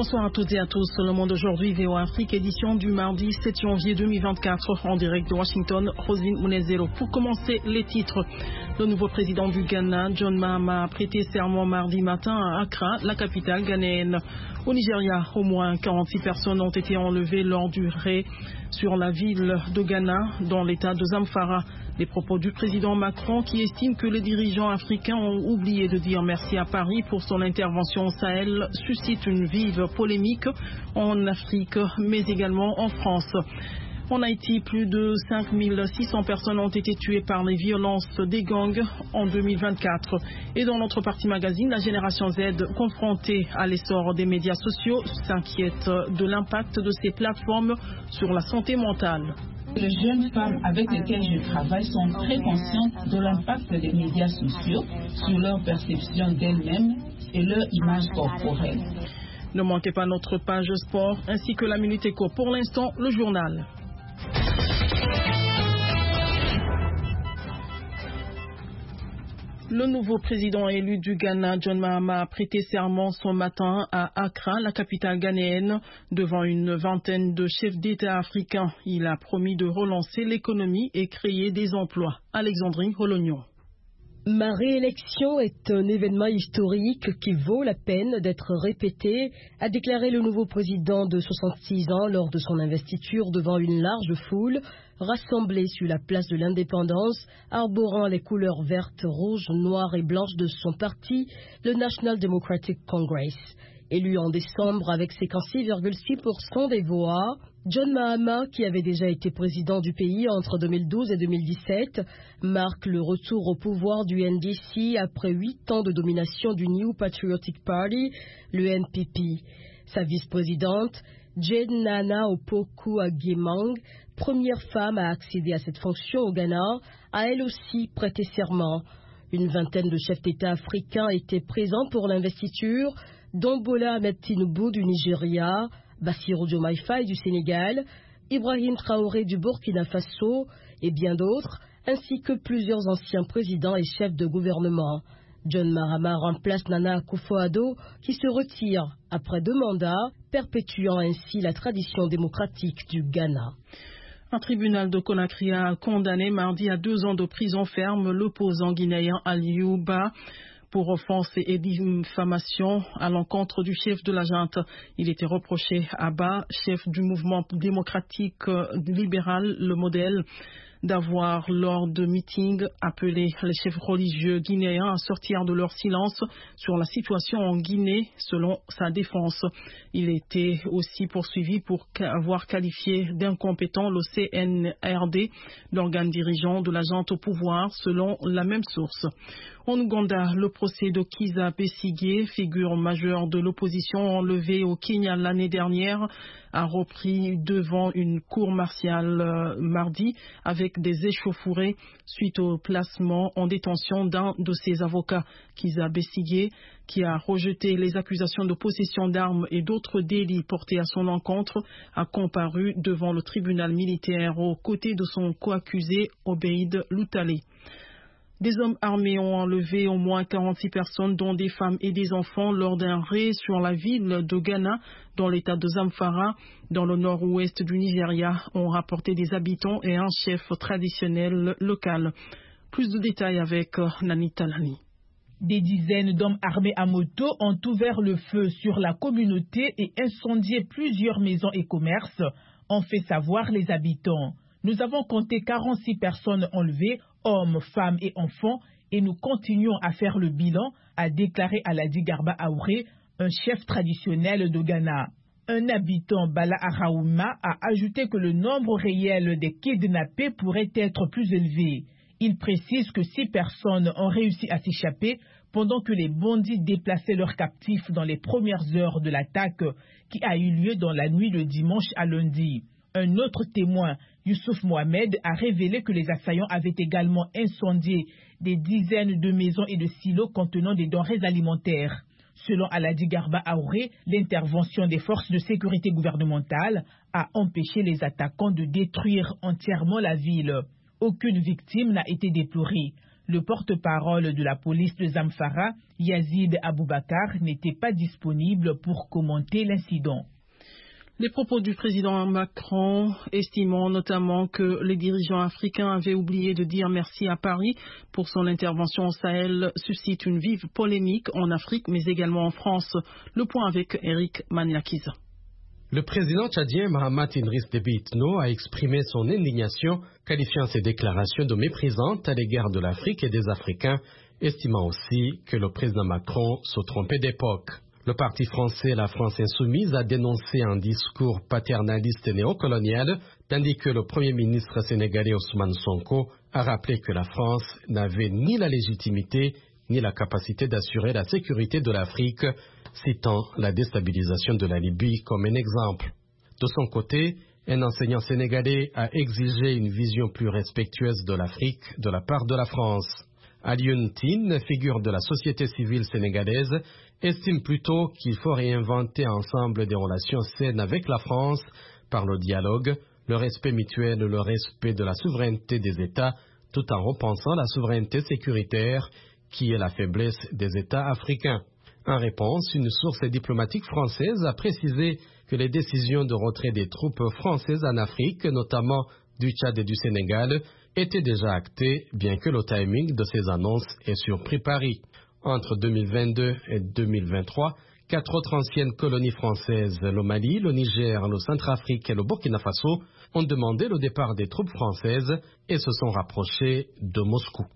Bonsoir à toutes et à tous. Le Monde aujourd'hui, VOA Afrique, édition du mardi 7 janvier 2024, en direct de Washington, Roselyne Munezero. Pour commencer, les titres. Le nouveau président du Ghana, John Mahama, a prêté serment mardi matin à Accra, la capitale ghanéenne. Au Nigeria, au moins 46 personnes ont été enlevées lors du raid sur la ville de Ghana, dans l'état de Zamfara. Les propos du président Macron qui estime que les dirigeants africains ont oublié de dire merci à Paris pour son intervention au Sahel suscitent une vive polémique en Afrique mais également en France. En Haïti, plus de 5600 personnes ont été tuées par les violences des gangs en 2024. Et dans notre partie magazine, la génération Z, confrontée à l'essor des médias sociaux, s'inquiète de l'impact de ces plateformes sur la santé mentale. Les jeunes femmes avec lesquelles je travaille sont très conscientes de l'impact des médias sociaux sur leur perception d'elles-mêmes et leur image corporelle. Ne manquez pas notre page sport ainsi que la Minute Éco. Pour l'instant, le journal. Le nouveau président élu du Ghana, John Mahama, a prêté serment ce matin à Accra, la capitale ghanéenne, devant une vingtaine de chefs d'État africains. Il a promis de relancer l'économie et créer des emplois. Alexandrine Holognon. Ma réélection est un événement historique qui vaut la peine d'être répété, a déclaré le nouveau président de 66 ans lors de son investiture devant une large foule rassemblée sur la place de l'Indépendance, arborant les couleurs vertes, rouges, noires et blanches de son parti, le National Democratic Congress. Élu en décembre avec 56,6% des voix, John Mahama, qui avait déjà été président du pays entre 2012 et 2017, marque le retour au pouvoir du NDC après 8 ans de domination du New Patriotic Party, le NPP. Sa vice-présidente, Jane Nana Opoku-Agyeman, première femme à accéder à cette fonction au Ghana, a elle aussi prêté serment. Une vingtaine de chefs d'État africains étaient présents pour l'investiture, dont Bola Ahmed Tinubu du Nigeria, Bassirou Diomaye Faye du Sénégal, Ibrahim Traoré du Burkina Faso et bien d'autres, ainsi que plusieurs anciens présidents et chefs de gouvernement. John Mahama remplace Nana Akufo-Addo qui se retire après 2 mandats, perpétuant ainsi la tradition démocratique du Ghana. Un tribunal de Conakry a condamné mardi à 2 ans de prison ferme l'opposant guinéen Aliou Ba pour offense et diffamation à l'encontre du chef de la junte. Il était reproché à Ba, chef du mouvement démocratique libéral, le Modèle, d'avoir, lors de meetings, appelé les chefs religieux guinéens à sortir de leur silence sur la situation en Guinée, selon sa défense. Il était aussi poursuivi pour avoir qualifié d'incompétent le CNRD, l'organe dirigeant de la junte au pouvoir, selon la même source. En Ouganda, le procès de Kizza Besigye, figure majeure de l'opposition enlevée au Kenya l'année dernière, a repris devant une cour martiale mardi avec des échauffourées suite au placement en détention d'un de ses avocats, Kizza Besigye, qui a rejeté les accusations de possession d'armes et d'autres délits portés à son encontre, a comparu devant le tribunal militaire aux côtés de son co-accusé Obeid Lutale. Des hommes armés ont enlevé au moins 46 personnes, dont des femmes et des enfants, lors d'un raid sur la ville de Ghana, dans l'état de Zamfara, dans le nord-ouest du Nigeria, ont rapporté des habitants et un chef traditionnel local. Plus de détails avec Nani Talani. Des dizaines d'hommes armés à moto ont ouvert le feu sur la communauté et incendié plusieurs maisons et commerces, ont fait savoir les habitants. Nous avons compté 46 personnes enlevées, hommes, femmes et enfants, et nous continuons à faire le bilan, a déclaré Aladi Garba Aouré, un chef traditionnel de Ghana. Un habitant, Bala Araouma, a ajouté que le nombre réel des kidnappés pourrait être plus élevé. Il précise que 6 personnes ont réussi à s'échapper pendant que les bandits déplaçaient leurs captifs dans les premières heures de l'attaque qui a eu lieu dans la nuit de dimanche à lundi. Un autre témoin, Youssouf Mohamed, a révélé que les assaillants avaient également incendié des dizaines de maisons et de silos contenant des denrées alimentaires. Selon Aladi Garba Aouré, l'intervention des forces de sécurité gouvernementales a empêché les attaquants de détruire entièrement la ville. Aucune victime n'a été déplorée. Le porte-parole de la police de Zamfara, Yazid Aboubakar, n'était pas disponible pour commenter l'incident. Les propos du président Macron, estimant notamment que les dirigeants africains avaient oublié de dire merci à Paris pour son intervention au Sahel, suscitent une vive polémique en Afrique, mais également en France. Le point avec Eric Maniakiza. Le président tchadien Mahamat Idriss Déby Itno a exprimé son indignation, qualifiant ses déclarations de méprisantes à l'égard de l'Afrique et des Africains, estimant aussi que le président Macron se trompait d'époque. Le parti français La France Insoumise a dénoncé un discours paternaliste et néocolonial, tandis que le premier ministre sénégalais Ousmane Sonko a rappelé que la France n'avait ni la légitimité ni la capacité d'assurer la sécurité de l'Afrique, citant la déstabilisation de la Libye comme un exemple. De son côté, un enseignant sénégalais a exigé une vision plus respectueuse de l'Afrique de la part de la France. Alioune Tine, figure de la société civile sénégalaise, estime plutôt qu'il faut réinventer ensemble des relations saines avec la France par le dialogue, le respect mutuel et le respect de la souveraineté des États, tout en repensant la souveraineté sécuritaire qui est la faiblesse des États africains. En réponse, une source diplomatique française a précisé que les décisions de retrait des troupes françaises en Afrique, notamment du Tchad et du Sénégal, étaient déjà actées, bien que le timing de ces annonces ait surpris Paris. Entre 2022 et 2023, 4 autres anciennes colonies françaises, le Mali, le Niger, le Centrafrique et le Burkina Faso, ont demandé le départ des troupes françaises et se sont rapprochés de Moscou.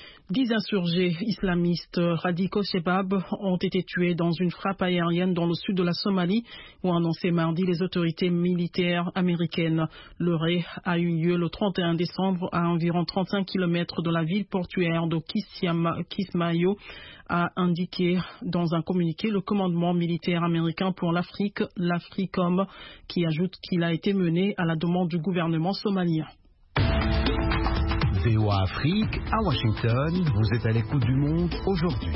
10 insurgés islamistes radicaux Shebab ont été tués dans une frappe aérienne dans le sud de la Somalie, ont annoncé mardi les autorités militaires américaines. Le raid a eu lieu le 31 décembre à environ 35 km de la ville portuaire de Kismayo, a indiqué dans un communiqué le commandement militaire américain pour l'Afrique, l'Africom, qui ajoute qu'il a été mené à la demande du gouvernement somalien. VOA Afrique, à Washington, vous êtes à l'écoute du monde aujourd'hui.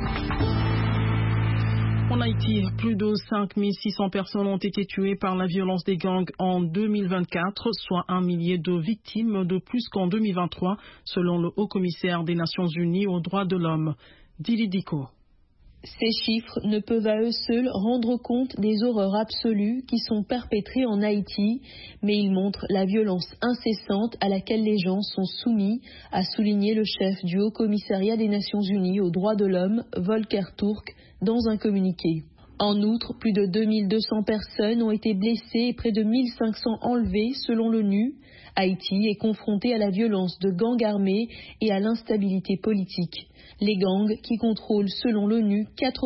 En Haïti, plus de 5600 personnes ont été tuées par la violence des gangs en 2024, soit 1 millier de victimes de plus qu'en 2023, selon le haut-commissaire des Nations Unies aux droits de l'homme, Dili Diko. Ces chiffres ne peuvent à eux seuls rendre compte des horreurs absolues qui sont perpétrées en Haïti, mais ils montrent la violence incessante à laquelle les gens sont soumis, a souligné le chef du Haut-Commissariat des Nations Unies aux droits de l'homme, Volker Turk, dans un communiqué. En outre, plus de 2200 personnes ont été blessées et près de 1500 enlevées selon l'ONU. Haïti est confronté à la violence de gangs armés et à l'instabilité politique. Les gangs, qui contrôlent selon l'ONU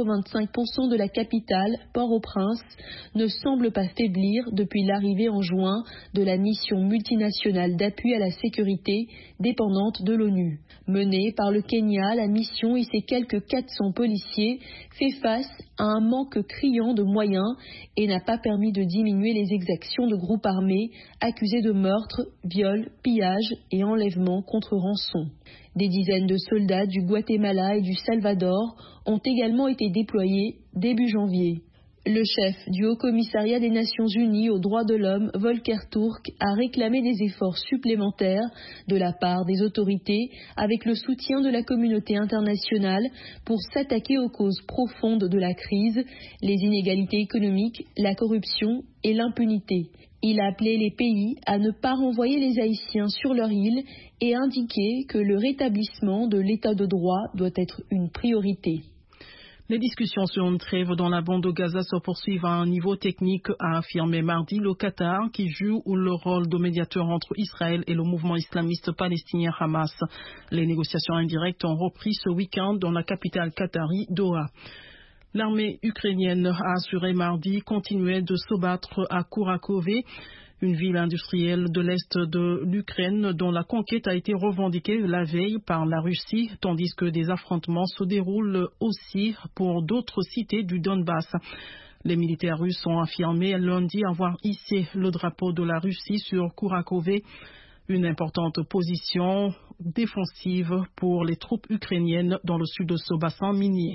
85% de la capitale, Port-au-Prince, ne semblent pas faiblir depuis l'arrivée en juin de la mission multinationale d'appui à la sécurité dépendante de l'ONU. Menée par le Kenya, la mission et ses quelques 400 policiers fait face à un manque criant de moyens et n'a pas permis de diminuer les exactions de groupes armés accusés de meurtres, viols, pillages et enlèvements contre rançon. Des dizaines de soldats du Guatemala et du Salvador ont également été déployés début janvier. Le chef du Haut-Commissariat des Nations Unies aux droits de l'homme, Volker Turk, a réclamé des efforts supplémentaires de la part des autorités avec le soutien de la communauté internationale pour s'attaquer aux causes profondes de la crise, les inégalités économiques, la corruption et l'impunité. Il a appelé les pays à ne pas renvoyer les Haïtiens sur leur île et indiqué que le rétablissement de l'état de droit doit être une priorité. Les discussions sur une trêve dans la bande de Gaza se poursuivent à un niveau technique, a affirmé mardi le Qatar, qui joue le rôle de médiateur entre Israël et le mouvement islamiste palestinien Hamas. Les négociations indirectes ont repris ce week-end dans la capitale qatari, Doha. L'armée ukrainienne a assuré mardi continuer de se battre à Kourakove, une ville industrielle de l'est de l'Ukraine dont la conquête a été revendiquée la veille par la Russie, tandis que des affrontements se déroulent aussi pour d'autres cités du Donbass. Les militaires russes ont affirmé lundi avoir hissé le drapeau de la Russie sur Kourakove, une importante position défensive pour les troupes ukrainiennes dans le sud de ce bassin minier.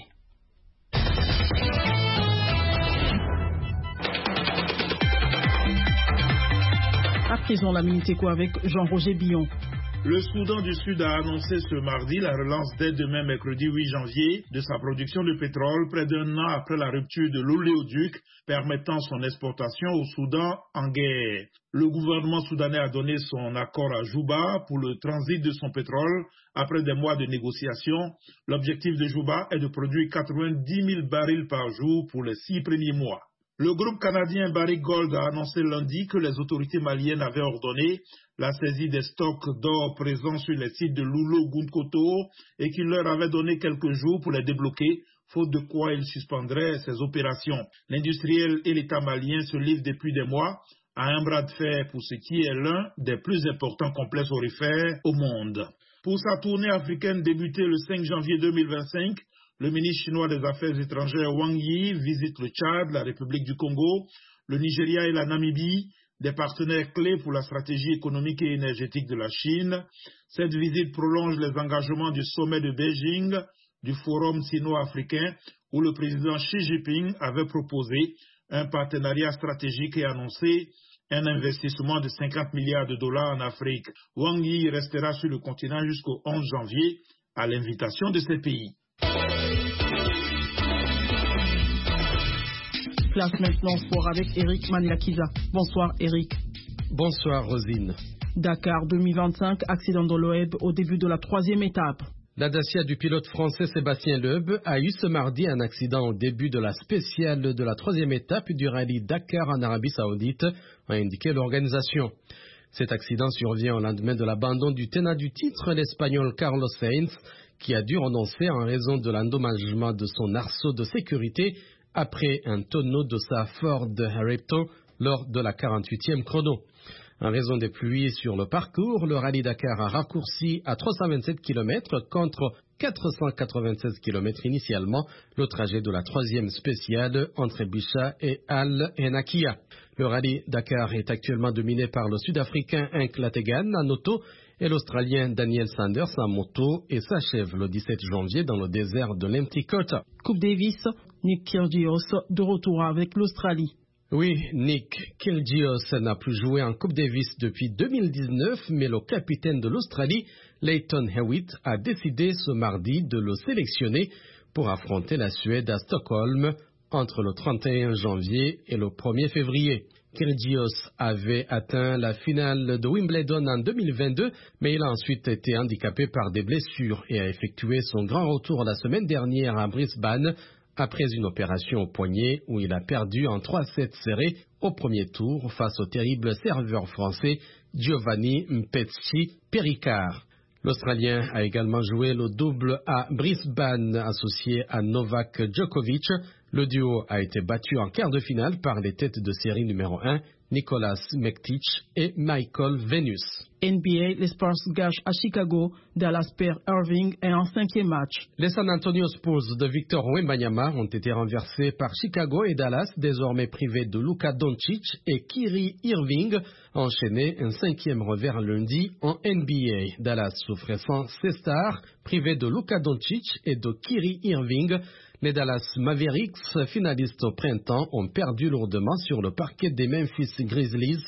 À présent, la Minute Éco avec Jean-Roger Billon. Le Soudan du Sud a annoncé ce mardi la relance dès demain mercredi 8 janvier de sa production de pétrole près d'un an après la rupture de l'oléoduc permettant son exportation au Soudan en guerre. Le gouvernement soudanais a donné son accord à Juba pour le transit de son pétrole après des mois de négociations. L'objectif de Juba est de produire 90 000 barils par jour pour les 6 premiers mois. Le groupe canadien Barrick Gold a annoncé lundi que les autorités maliennes avaient ordonné la saisie des stocks d'or présents sur les sites de Loulo-Gounkoto et qu'il leur avait donné quelques jours pour les débloquer, faute de quoi ils suspendraient ces opérations. L'industriel et l'État malien se livrent depuis des mois à un bras de fer pour ce qui est l'un des plus importants complexes aurifères au monde. Pour sa tournée africaine débutée le 5 janvier 2025, le ministre chinois des Affaires étrangères Wang Yi visite le Tchad, la République du Congo, le Nigeria et la Namibie, des partenaires clés pour la stratégie économique et énergétique de la Chine. Cette visite prolonge les engagements du sommet de Beijing, du Forum sino-africain, où le président Xi Jinping avait proposé un partenariat stratégique et annoncé un investissement de 50 milliards de dollars en Afrique. Wang Yi restera sur le continent jusqu'au 11 janvier à l'invitation de ces pays. Place maintenant sport avec Eric Manilakiza. Bonsoir Eric. Bonsoir Rosine. Dakar 2025, accident de l'OEB au début de la 3e étape. La Dacia du pilote français Sébastien Loeb a eu ce mardi un accident au début de la spéciale de la 3e étape du rallye Dakar en Arabie Saoudite, a indiqué l'organisation. Cet accident survient au lendemain de l'abandon du tenant du titre, l'Espagnol Carlos Sainz, qui a dû renoncer en raison de l'endommagement de son arceau de sécurité après un tonneau de sa Ford Raptor lors de la 48e chrono. En raison des pluies sur le parcours, le rallye Dakar a raccourci à 327 km contre 496 km initialement le trajet de la 3e spéciale entre Bicha et Al-Enakia. Le rallye Dakar est actuellement dominé par le Sud-Africain Henk Lategan en auto et l'Australien Daniel Sanders en moto et s'achève le 17 janvier dans le désert de l'Empty Coast. Coupe Davis, Nick Kyrgios de retour avec l'Australie. Oui, Nick Kyrgios n'a plus joué en Coupe Davis depuis 2019, mais le capitaine de l'Australie, Lleyton Hewitt, a décidé ce mardi de le sélectionner pour affronter la Suède à Stockholm entre le 31 janvier et le 1er février. Kyrgios avait atteint la finale de Wimbledon en 2022, mais il a ensuite été handicapé par des blessures et a effectué son grand retour la semaine dernière à Brisbane après une opération au poignet où il a perdu en 3-7 serrés au premier tour face au terrible serveur français Giovanni Mpetshi Perricard. L'Australien a également joué le double à Brisbane associé à Novak Djokovic. Le duo a été battu en quart de finale par les têtes de série numéro 1, Nicolas Mektic et Michael Venus. NBA, les Spurs gâchent à Chicago, Dallas perd Irving et en 5e match. Les San Antonio Spurs de Victor Wembanyama ont été renversés par Chicago et Dallas, désormais privés de Luka Doncic et Kyrie Irving, enchaîné un 5e revers lundi en NBA. Dallas souffrait sans ses stars, privés de Luka Doncic et de Kyrie Irving. Les Dallas Mavericks, finalistes au printemps, ont perdu lourdement sur le parquet des Memphis Grizzlies,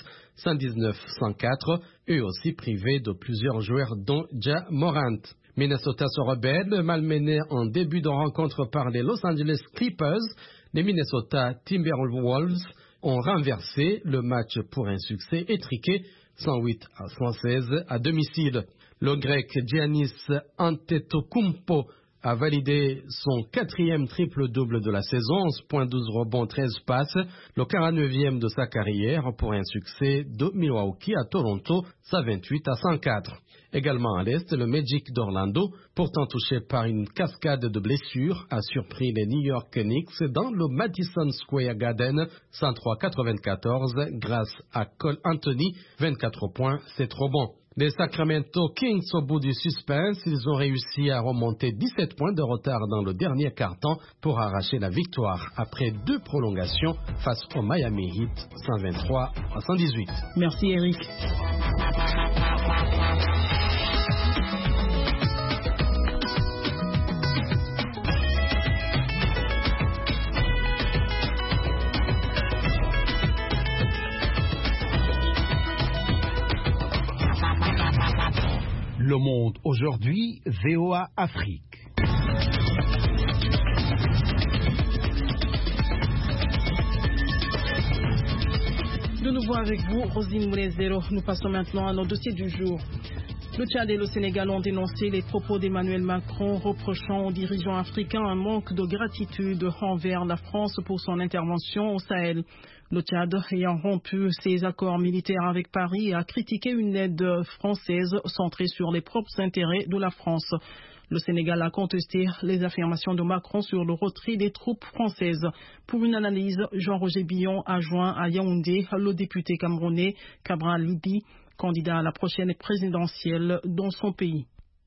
119-104, eux aussi privés de plusieurs joueurs dont Ja Morant. Minnesota se rebelle, malmené en début de rencontre par les Los Angeles Clippers. Les Minnesota Timberwolves ont renversé le match pour un succès étriqué, 108-116 à domicile. Le Grec Giannis Antetokounmpo a validé son 4e triple-double de la saison, 11 points, 12 rebonds, 13 passes, le 49e de sa carrière pour un succès de Milwaukee à Toronto, 128-104. Également à l'Est, le Magic d'Orlando, pourtant touché par une cascade de blessures, a surpris les New York Knicks dans le Madison Square Garden, 103-94, grâce à Cole Anthony, 24 points, 7 rebonds. Les Sacramento Kings, au bout du suspense, ils ont réussi à remonter 17 points de retard dans le dernier quart-temps pour arracher la victoire après 2 prolongations face au Miami Heat, 123-118. Merci Eric. Le Monde aujourd'hui, VOA Afrique. De nouveau avec vous, Rosine Moulezero. Nous passons maintenant à nos dossiers du jour. Le Tchad et le Sénégal ont dénoncé les propos d'Emmanuel Macron reprochant aux dirigeants africains un manque de gratitude envers la France pour son intervention au Sahel. Le Tchad, ayant rompu ses accords militaires avec Paris, a critiqué une aide française centrée sur les propres intérêts de la France. Le Sénégal a contesté les affirmations de Macron sur le retrait des troupes françaises. Pour une analyse, Jean-Roger Billon a joint à Yaoundé le député camerounais Cabral Libi, candidat à la prochaine présidentielle dans son pays.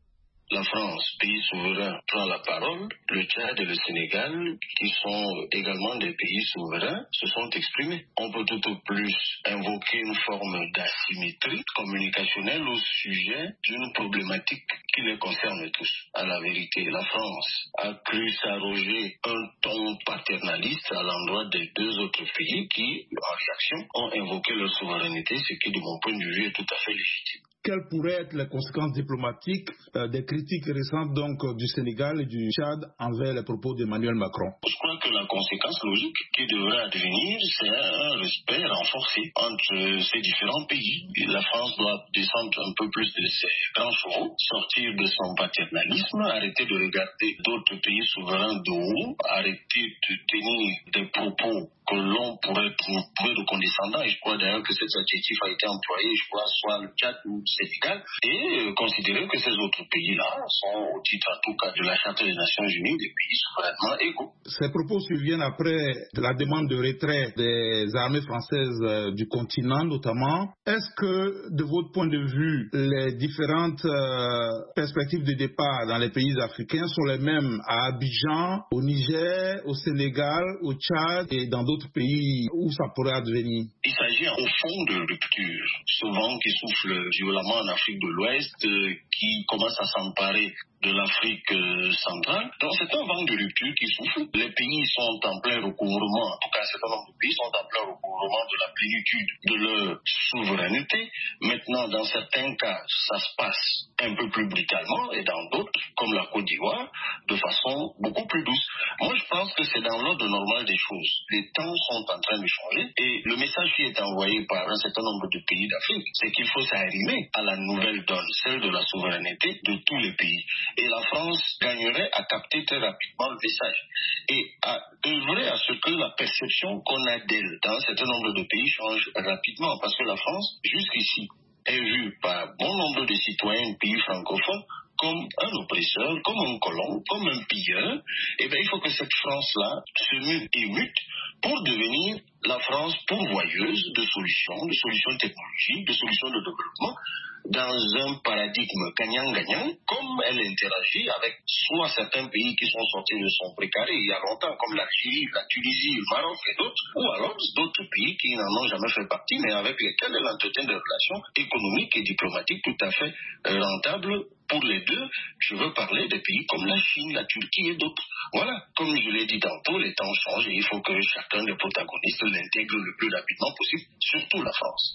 La France, pays souverain, prend la parole. Le Tchad et le Sénégal, qui sont également des pays souverains, se sont exprimés. On peut tout au plus invoquer une forme d'asymétrie communicationnelle au sujet d'une problématique qui les concerne tous. À la vérité, la France a cru s'arroger un ton paternaliste à l'endroit des deux autres pays qui, en réaction, ont invoqué leur souveraineté, ce qui, de mon point de vue, est tout à fait légitime. Quelles pourraient être les conséquences diplomatiques des critiques récentes donc du Sénégal et du Tchad envers les propos d'Emmanuel Macron? Je crois que la conséquence logique qui devrait advenir, c'est un respect renforcé entre ces différents pays. Et la France doit descendre un peu plus de ses grands chevaux, sortir de son paternalisme, arrêter de regarder d'autres pays souverains de haut, arrêter de tenir des propos que l'on pourrait trouver de condescendants, et je crois d'ailleurs que cet adjectif a été employé, je crois, soit le Tchad ou le Sénégal, et considérer que ces autres pays-là sont, au titre en tout cas de la Charte des Nations Unies, des pays souverainement égaux. Ces propos surviennent après la demande de retrait des armées françaises du continent notamment. Est-ce que, de votre point de vue, les différentes perspectives de départ dans les pays africains sont les mêmes à Abidjan, au Niger, au Sénégal, au Tchad et dans d'autres pays où ça pourrait advenir? Il s'agit au fond de ruptures, souvent qui soufflent violemment en Afrique de l'Ouest, qui commencent à s'emparer de l'Afrique centrale. Donc c'est un vent de rupture qui souffle. Les pays sont en plein recouvrement, en tout cas un certain nombre de pays sont en plein recouvrement de la plénitude de leur souveraineté. Maintenant, dans certains cas, ça se passe un peu plus brutalement et dans d'autres, comme la Côte d'Ivoire, de façon beaucoup plus douce. Moi, je pense que c'est dans l'ordre normal des choses. Les temps sont en train de changer et le message qui est envoyé par un certain nombre de pays d'Afrique, c'est qu'il faut s'arrimer à la nouvelle donne, celle de la souveraineté de tous les pays. Et la France gagnerait à capter très rapidement le message et à œuvrer à ce que la perception qu'on a d'elle dans un certain nombre de pays change rapidement, parce que la France, jusqu'ici, est vue par bon nombre de citoyens de pays francophones comme un oppresseur, comme un colon, comme un pilleur. Eh bien, il faut que cette France-là se mute et mute pour devenir la France pourvoyeuse de solutions technologiques, de solutions de développement, dans un paradigme gagnant-gagnant, comme elle interagit avec soit certains pays qui sont sortis de son précaré il y a longtemps, comme l'Algérie, la Tunisie, le Maroc et d'autres, ou alors d'autres pays qui n'en ont jamais fait partie, mais avec lesquels elle entretient des relations économiques et diplomatiques tout à fait rentables pour les deux. Je veux parler des pays comme la Chine, la Turquie et d'autres. Voilà, comme je l'ai dit tantôt, les temps changent et il faut que chacun des protagonistes l'intègre le plus rapidement possible, surtout la France.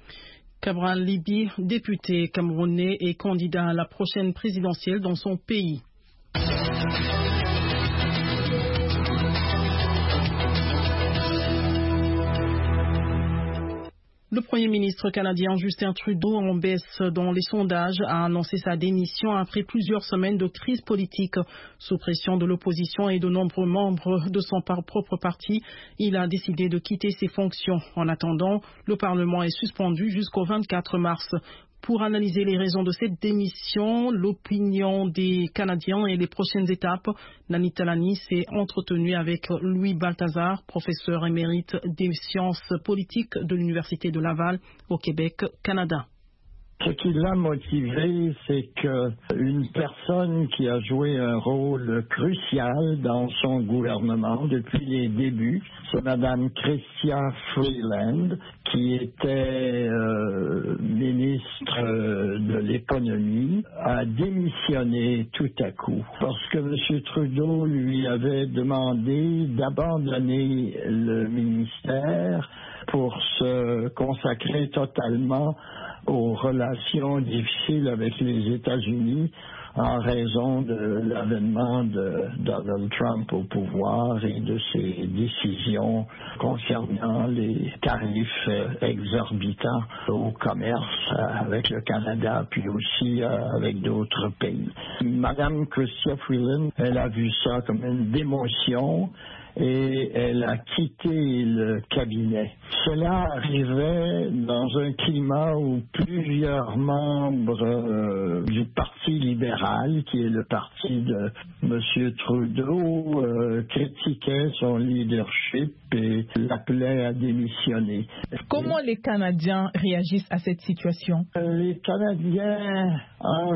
Cabral Libi, député camerounais et candidat à la prochaine présidentielle dans son pays. Le Premier ministre canadien Justin Trudeau, en baisse dans les sondages, a annoncé sa démission après plusieurs semaines de crise politique. Sous pression de l'opposition et de nombreux membres de son propre parti, il a décidé de quitter ses fonctions. En attendant, le Parlement est suspendu jusqu'au 24 mars. Pour analyser les raisons de cette démission, l'opinion des Canadiens et les prochaines étapes, Nani Talani s'est entretenu avec Louis Balthazar, professeur émérite des sciences politiques de l'Université de Laval au Québec, Canada. Ce qui l'a motivé, c'est qu'une personne qui a joué un rôle crucial dans son gouvernement depuis les débuts, c'est Mme Chrystia Freeland, qui était ministre de l'économie, a démissionné tout à coup parce que M. Trudeau lui avait demandé d'abandonner le ministère pour se consacrer totalement aux relations difficiles avec les États-Unis en raison de l'avènement de Donald Trump au pouvoir et de ses décisions concernant les tarifs exorbitants au commerce avec le Canada, puis aussi avec d'autres pays. Madame Chrystia Freeland, elle a vu ça comme une démotion et elle a quitté le cabinet. Cela arrivait dans un climat où plusieurs membres du Parti libéral, qui est le parti de M. Trudeau, critiquaient son leadership et l'appelaient à démissionner. Comment les Canadiens réagissent à cette situation? Les Canadiens, en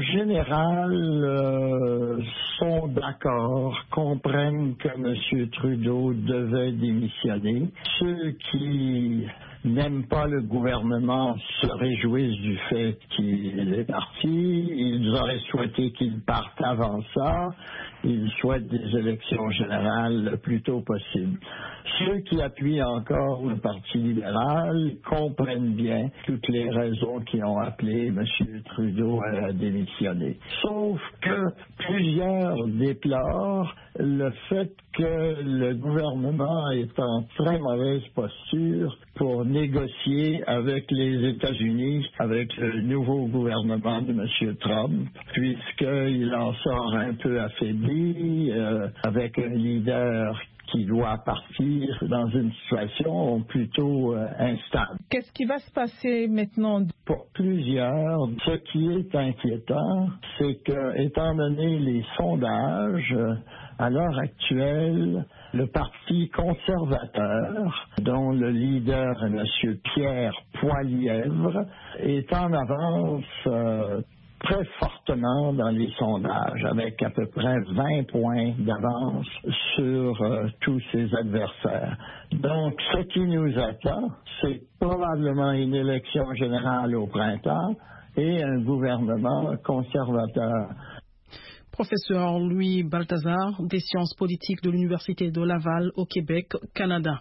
général, sont d'accord, comprennent que M. Trudeau devait démissionner. Ceux qui n'aiment pas le gouvernement se réjouissent du fait qu'il est parti. Ils auraient souhaité qu'il parte avant ça. Ils souhaitent des élections générales le plus tôt possible. Ceux qui appuient encore le Parti libéral comprennent bien toutes les raisons qui ont appelé M. Trudeau à démissionner. Sauf que plusieurs déplorent le fait que le gouvernement est en très mauvaise posture pour négocier avec les États-Unis, avec le nouveau gouvernement de M. Trump, puisqu'il en sort un peu affaibli, avec un leader qui doit partir dans une situation plutôt instable. Qu'est-ce qui va se passer maintenant? Pour plusieurs, ce qui est inquiétant, c'est que, étant donné les sondages, à l'heure actuelle, le Parti conservateur, dont le leader est M. Pierre Poilievre, est en avance très fortement dans les sondages, avec à peu près 20 points d'avance sur tous ses adversaires. Donc, ce qui nous attend, c'est probablement une élection générale au printemps et un gouvernement conservateur. Professeur Louis Balthazar, des sciences politiques de l'Université de Laval au Québec, Canada.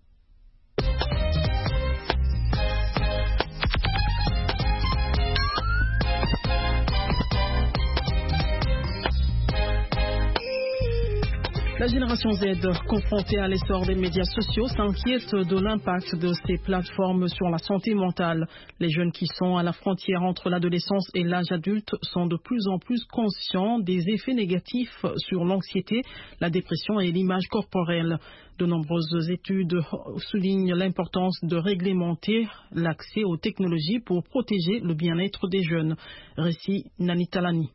La génération Z, confrontée à l'essor des médias sociaux, s'inquiète de l'impact de ces plateformes sur la santé mentale. Les jeunes qui sont à la frontière entre l'adolescence et l'âge adulte sont de plus en plus conscients des effets négatifs sur l'anxiété, la dépression et l'image corporelle. De nombreuses études soulignent l'importance de réglementer l'accès aux technologies pour protéger le bien-être des jeunes. Récit Nani Talani.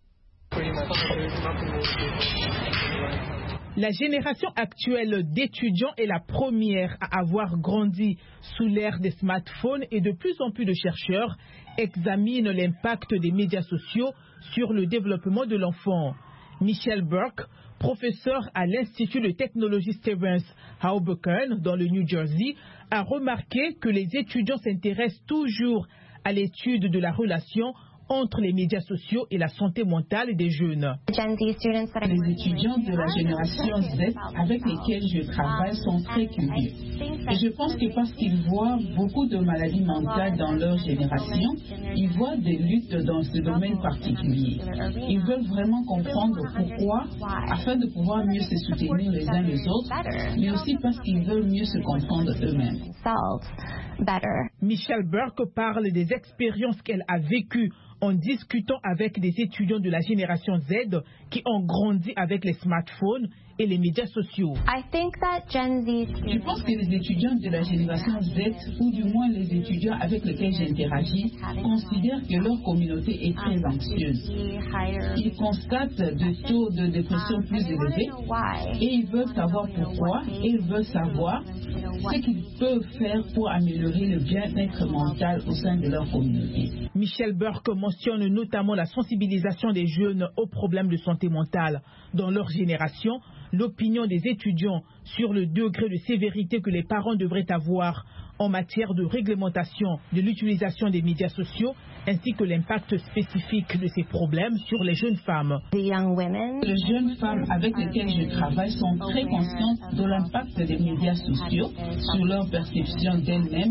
La génération actuelle d'étudiants est la première à avoir grandi sous l'ère des smartphones et de plus en plus de chercheurs examinent l'impact des médias sociaux sur le développement de l'enfant. Michelle Burke, professeur à l'Institut de technologie Stevens Hoboken dans le New Jersey, a remarqué que les étudiants s'intéressent toujours à l'étude de la relation entre les médias sociaux et la santé mentale des jeunes. Les étudiants de la génération Z avec lesquels je travaille sont très curieux. Et je pense que parce qu'ils voient beaucoup de maladies mentales dans leur génération, ils voient des luttes dans ce domaine particulier. Ils veulent vraiment comprendre pourquoi, afin de pouvoir mieux se soutenir les uns les autres, mais aussi parce qu'ils veulent mieux se comprendre eux-mêmes. Michelle Burke parle des expériences qu'elle a vécues en discutant avec des étudiants de la génération Z qui ont grandi avec les smartphones et les médias sociaux. Je pense que les étudiants de la génération Z, ou du moins les étudiants avec lesquels j'interagis, considèrent que leur communauté est très anxieuse. Ils constatent des taux de dépression plus élevés et ils veulent savoir pourquoi et ils veulent savoir ce qu'ils peuvent faire pour améliorer le bien-être mental au sein de leur communauté. Michelle Burke mentionne notamment la sensibilisation des jeunes aux problèmes de santé mentale. Dans leur génération, l'opinion des étudiants sur le degré de sévérité que les parents devraient avoir en matière de réglementation de l'utilisation des médias sociaux ainsi que l'impact spécifique de ces problèmes sur les jeunes femmes. Les jeunes femmes avec lesquelles je travaille sont très conscientes de l'impact des médias sociaux sur leur perception d'elles-mêmes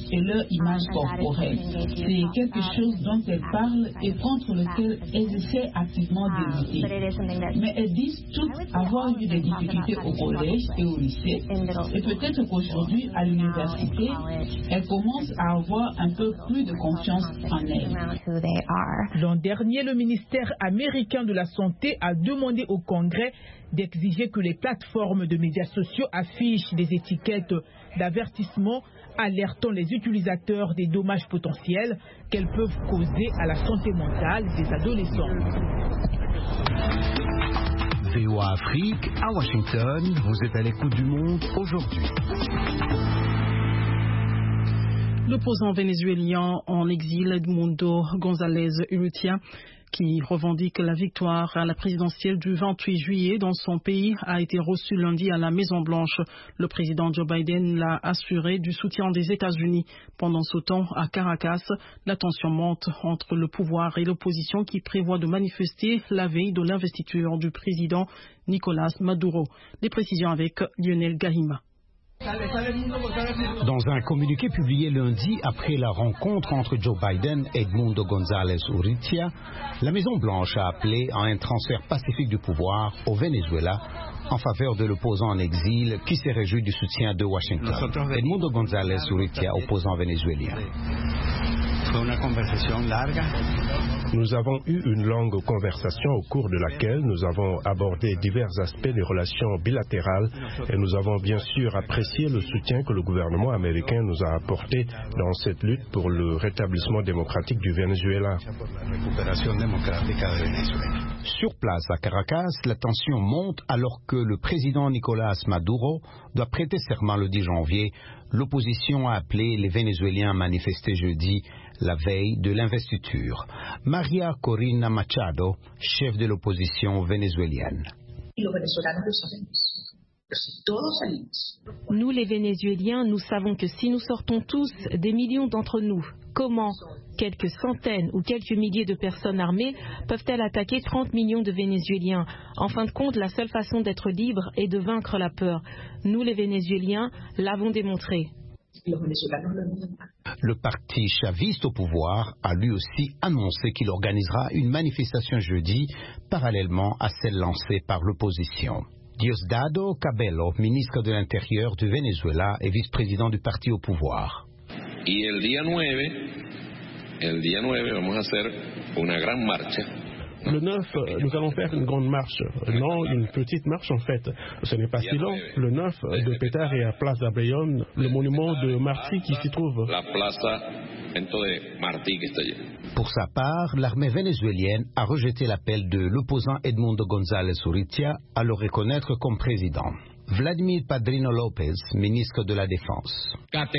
et leur image corporelle. C'est quelque chose dont elles parlent et contre lequel elles essaient activement de lutter. Mais elles disent toutes avoir eu des difficultés au collège et au lycée. Et peut-être qu'aujourd'hui, à l'université, elles commencent à avoir un peu plus de confiance en elles. L'an dernier, le ministère américain de la Santé a demandé au Congrès d'exiger que les plateformes de médias sociaux affichent des étiquettes d'avertissement alertant les utilisateurs des dommages potentiels qu'elles peuvent causer à la santé mentale des adolescents. VOA Afrique, à Washington, vous êtes à l'écoute du monde aujourd'hui. L'opposant vénézuélien en exil Edmundo González Urrutia, qui revendique la victoire à la présidentielle du 28 juillet dans son pays, a été reçu lundi à la Maison-Blanche. Le président Joe Biden l'a assuré du soutien des États-Unis. Pendant ce temps, à Caracas, la tension monte entre le pouvoir et l'opposition qui prévoit de manifester la veille de l'investiture du président Nicolás Maduro. Les précisions avec Lionel Gahima. Dans un communiqué publié lundi après la rencontre entre Joe Biden et Edmundo González Urrutia, la Maison-Blanche a appelé à un transfert pacifique du pouvoir au Venezuela en faveur de l'opposant en exil qui s'est réjoui du soutien de Washington. Edmundo González Urrutia, opposant vénézuélien. Nous avons eu une longue conversation au cours de laquelle nous avons abordé divers aspects des relations bilatérales et nous avons bien sûr apprécié le soutien que le gouvernement américain nous a apporté dans cette lutte pour le rétablissement démocratique du Venezuela. Sur place à Caracas, la tension monte alors que le président Nicolás Maduro doit prêter serment le 10 janvier. L'opposition a appelé les Vénézuéliens à manifester jeudi, la veille de l'investiture. María Corina Machado, chef de l'opposition vénézuélienne. Nous, les Vénézuéliens, nous savons que si nous sortons tous, des millions d'entre nous, comment quelques centaines ou quelques milliers de personnes armées peuvent-elles attaquer 30 millions de Vénézuéliens? En fin de compte, la seule façon d'être libre est de vaincre la peur. Nous, les Vénézuéliens, l'avons démontré. Le parti chaviste au pouvoir a lui aussi annoncé qu'il organisera une manifestation jeudi, parallèlement à celle lancée par l'opposition. Diosdado Cabello, ministre de l'Intérieur du Venezuela et vice-président du parti au pouvoir. Y el día 9 vamos a hacer una gran marcha. Le 9, nous allons faire une grande marche. Non, une petite marche en fait. Ce n'est pas si long. Le 9 de Pétard est à Place d'Abellón, le monument de Martí qui s'y trouve. La plaza de Martí qui está allí. Pour sa part, l'armée vénézuélienne a rejeté l'appel de l'opposant Edmundo González Urrutia à le reconnaître comme président. Vladimir Padrino López, ministre de la Défense.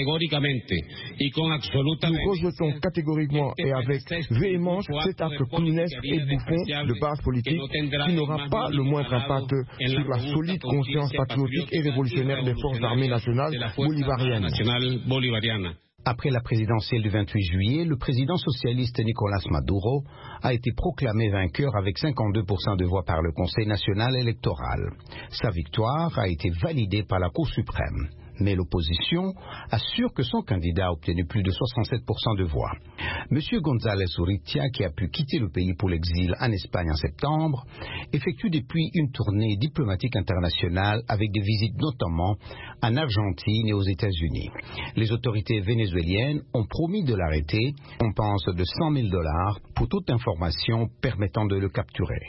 Nous rejetons catégoriquement et avec véhémence cet acte clonesque et bouffon de base politique qui n'aura pas le moindre impact sur la solide conscience patriotique et révolutionnaire des forces armées nationales bolivariennes. Après la présidentielle du 28 juillet, le président socialiste Nicolás Maduro a été proclamé vainqueur avec 52% de voix par le Conseil national électoral. Sa victoire a été validée par la Cour suprême. Mais l'opposition assure que son candidat a obtenu plus de 67% de voix. M. González Urrutia, qui a pu quitter le pays pour l'exil en Espagne en septembre, effectue depuis une tournée diplomatique internationale avec des visites notamment en Argentine et aux États-Unis. Les autorités vénézuéliennes ont promis de l'arrêter. On pense de $100 000 pour toute information permettant de le capturer.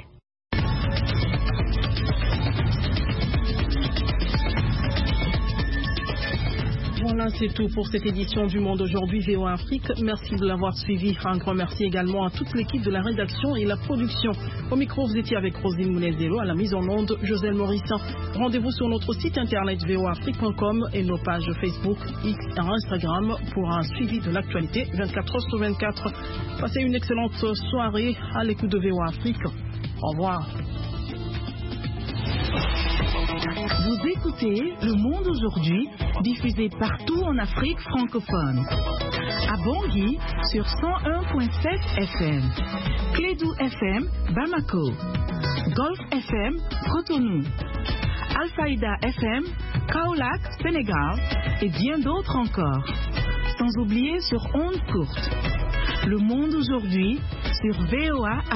Voilà, c'est tout pour cette édition du Monde aujourd'hui VOA Afrique. Merci de l'avoir suivi. Un grand merci également à toute l'équipe de la rédaction et la production. Au micro, vous étiez avec Rosine Mounezelo, à la mise en onde, Joselle Morissin. Rendez-vous sur notre site internet voaafrique.com et nos pages Facebook, X et Instagram pour un suivi de l'actualité 24 heures sur 24. Passez une excellente soirée à l'écoute de VOA Afrique. Au revoir. Vous écoutez Le Monde aujourd'hui, diffusé partout en Afrique francophone. À Bangui sur 101.7 FM, Clédou FM, Bamako, Golf FM, Cotonou, Alfaïda FM, Kaolack, Sénégal et bien d'autres encore. sans oublier sur ondes courtes. Le monde aujourd'hui sur VOA